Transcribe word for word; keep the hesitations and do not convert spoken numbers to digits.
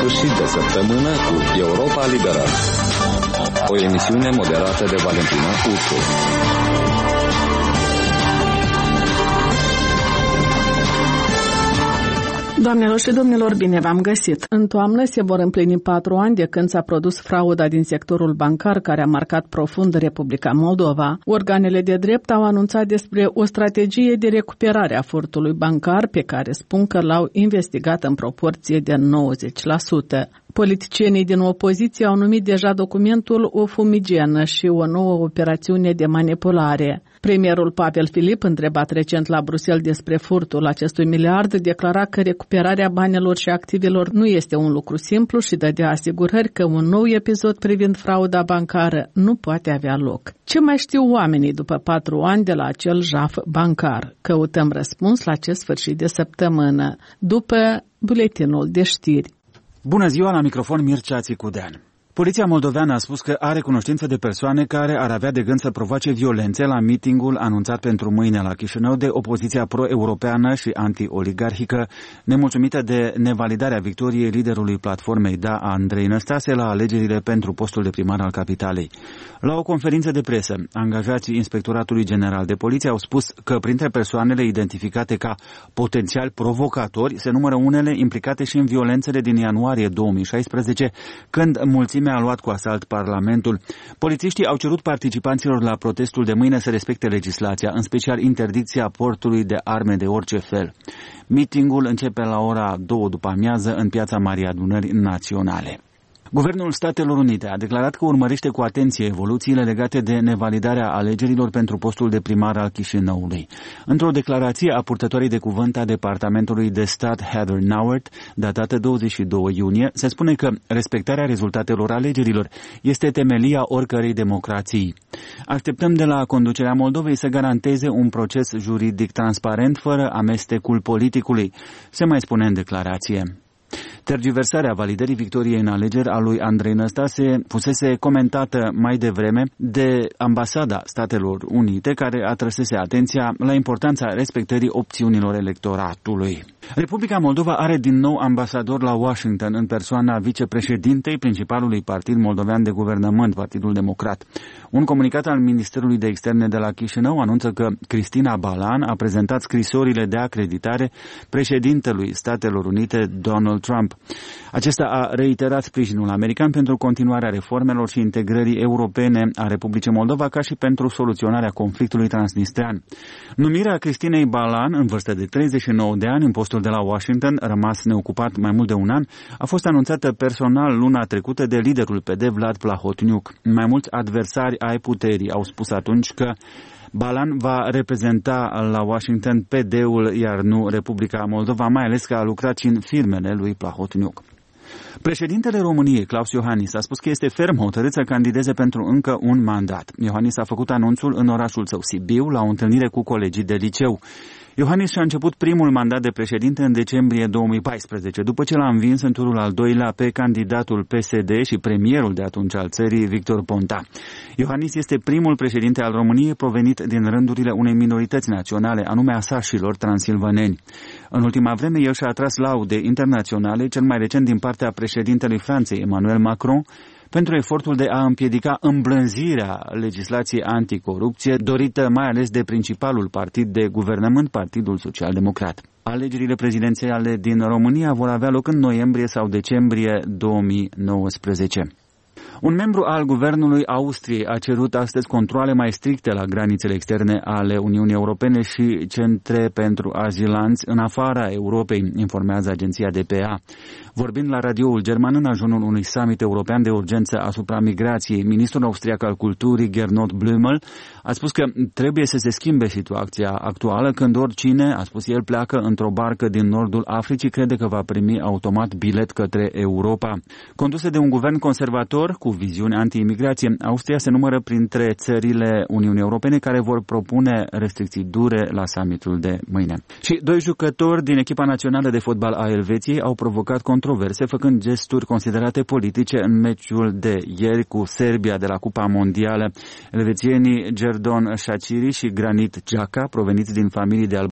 sfârșit de săptămână cu Europa Liberă. O emisiune moderată de Valentina Uțu. Doamnelor și domnilor, bine v-am găsit! În toamnă se vor împlini patru ani de când s-a produs frauda din sectorul bancar care a marcat profund Republica Moldova. Organele de drept au anunțat despre o strategie de recuperare a furtului bancar pe care spun că l-au investigat în proporție de nouăzeci la sută. Politicienii din opoziție au numit deja documentul o fumigenă și o nouă operațiune de manipulare. Premierul Pavel Filip, întrebat recent la Bruxelles despre furtul acestui miliard, declara că recuperarea banilor și activelor nu este un lucru simplu și dădea asigurări că un nou episod privind frauda bancară nu poate avea loc. Ce mai știu oamenii după patru ani de la acel jaf bancar? Căutăm răspuns la acest sfârșit de săptămână, după buletinul de știri. Bună ziua, la microfon Mircea Țicudean. Poliția moldoveană a spus că are cunoștință de persoane care ar avea de gând să provoace violențe la mitingul anunțat pentru mâine la Chișinău de opoziția pro-europeană și anti-oligarhică, nemulțumită de nevalidarea victoriei liderului platformei Da, Andrei Năstase, la alegerile pentru postul de primar al capitalei. La o conferință de presă, angajații Inspectoratului General de Poliție au spus că printre persoanele identificate ca potențial provocatori se numără unele implicate și în violențele din ianuarie două mii șaisprezece, când mulțimea a luat cu asalt Parlamentul. Polițiștii au cerut participanților la protestul de mâine să respecte legislația, în special interdicția portului de arme de orice fel. Meetingul începe la ora două după amiază în Piața Marii Adunări Naționale. Guvernul Statelor Unite a declarat că urmărește cu atenție evoluțiile legate de nevalidarea alegerilor pentru postul de primar al Chișinăului. Într-o declarație a purtătoarei de cuvânt a Departamentului de Stat Heather Nauert, datată douăzeci și doi iunie, se spune că respectarea rezultatelor alegerilor este temelia oricărei democrații. Așteptăm de la conducerea Moldovei să garanteze un proces juridic transparent fără amestecul politicului, se mai spune în declarație. Tergiversarea validării victoriei în alegeri a lui Andrei Năstase fusese comentată mai devreme de Ambasada Statelor Unite, care atrăsese atenția la importanța respectării opțiunilor electoratului. Republica Moldova are din nou ambasador la Washington în persoana vicepreședintei principalului partid moldovean de guvernământ, Partidul Democrat. Un comunicat al Ministerului de Externe de la Chișinău anunță că Cristina Balan a prezentat scrisorile de acreditare președintelui Statelor Unite, Donald Trump. Acesta a reiterat sprijinul american pentru continuarea reformelor și integrării europene a Republicii Moldova, ca și pentru soluționarea conflictului transnistrean. Numirea Cristinei Balan, în vârstă de treizeci și nouă de ani, în postul de la Washington, rămas neocupat mai mult de un an, a fost anunțată personal luna trecută de liderul P D, Vlad Plahotniuc. Mai mulți adversari ai puterii au spus atunci că Balan va reprezenta la Washington P D-ul, iar nu Republica Moldova, mai ales că a lucrat și în firmele lui Plahotniuc. Președintele României, Claus Iohannis, a spus că este ferm hotărât să candideze pentru încă un mandat. Iohannis a făcut anunțul în orașul său, Sibiu, la o întâlnire cu colegii de liceu. Iohannis și-a început primul mandat de președinte în decembrie două mii paisprezece, după ce l-a învins în turul al doilea pe candidatul P S D și premierul de atunci al țării, Victor Ponta. Iohannis este primul președinte al României provenit din rândurile unei minorități naționale, anume a sașilor transilvaneni. În ultima vreme, el și-a atras laude internaționale, cel mai recent din partea președintelui Franței, Emmanuel Macron, pentru efortul de a împiedica îmblânzirea legislației anticorupție, dorită mai ales de principalul partid de guvernământ, Partidul Social-Democrat. Alegerile prezidențiale din România vor avea loc în noiembrie sau decembrie două mii nouăsprezece. Un membru al guvernului Austriei a cerut astăzi controale mai stricte la granițele externe ale Uniunii Europene și centre pentru azilanți în afara Europei, informează agenția D P A. Vorbind la radioul german în ajunul unui summit european de urgență asupra migrației, ministrul austriac al culturii, Gernot Blümel, a spus că trebuie să se schimbe situația actuală când oricine, a spus el, pleacă într-o barcă din nordul Africii, crede că va primi automat bilet către Europa. Condusă de un guvern conservator cu viziune anti-imigrație, Austria se numără printre țările Uniunii Europene care vor propune restricții dure la summitul de mâine. Și doi jucători din echipa națională de fotbal a Elveției au provocat controverse, făcând gesturi considerate politice în meciul de ieri cu Serbia de la Cupa Mondială. Elvețienii Gerdon Shaqiri și Granit Xhaka, proveniți din familii de